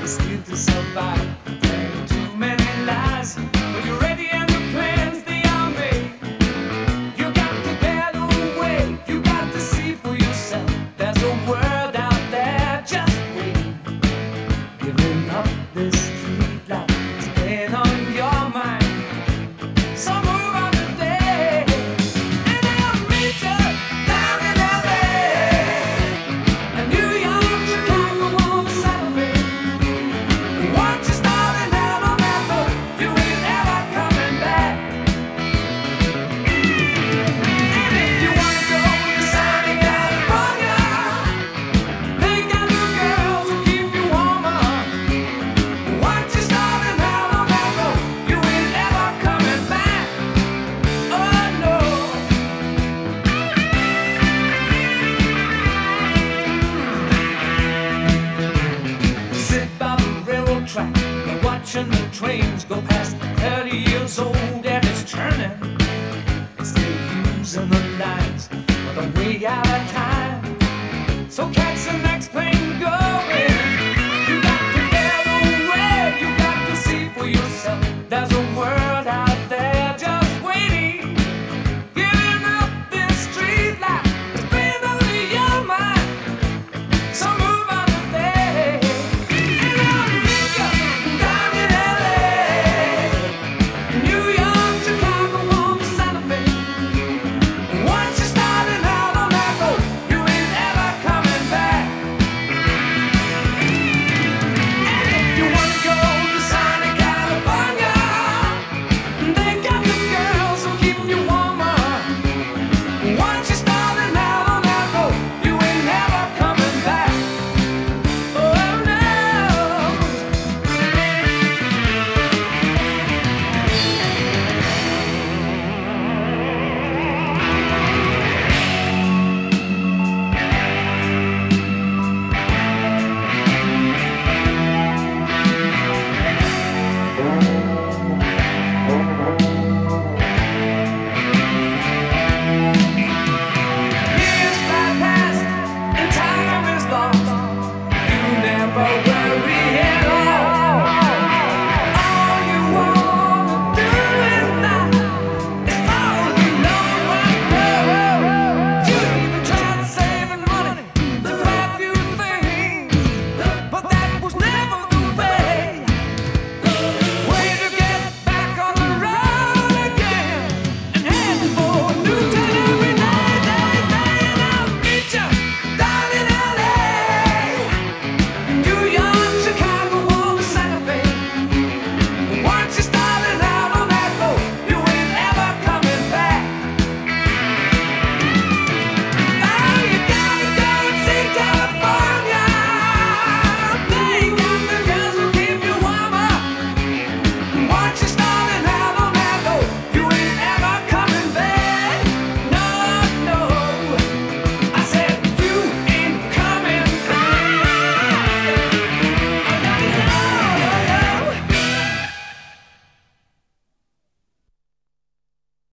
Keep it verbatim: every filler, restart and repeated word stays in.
just need to survive. Telling too many lies, but you're ready and the plans they are made. You got to get away, you got to see for yourself. There's a world out there just waiting. Giving up this street life, staying on your mind. So move on today, and I'll meet you down in L A, and New York, Chicago, all the Saturday. Once you're starting out on that road, you ain't ever coming back. And if you wanna go to sunny California, they got new girls who keep you warmer. Once you're starting out on that road, you ain't ever coming back. Oh no. Sit by the railroad track, you're watching the trains go past. Thirty years old and it's turning.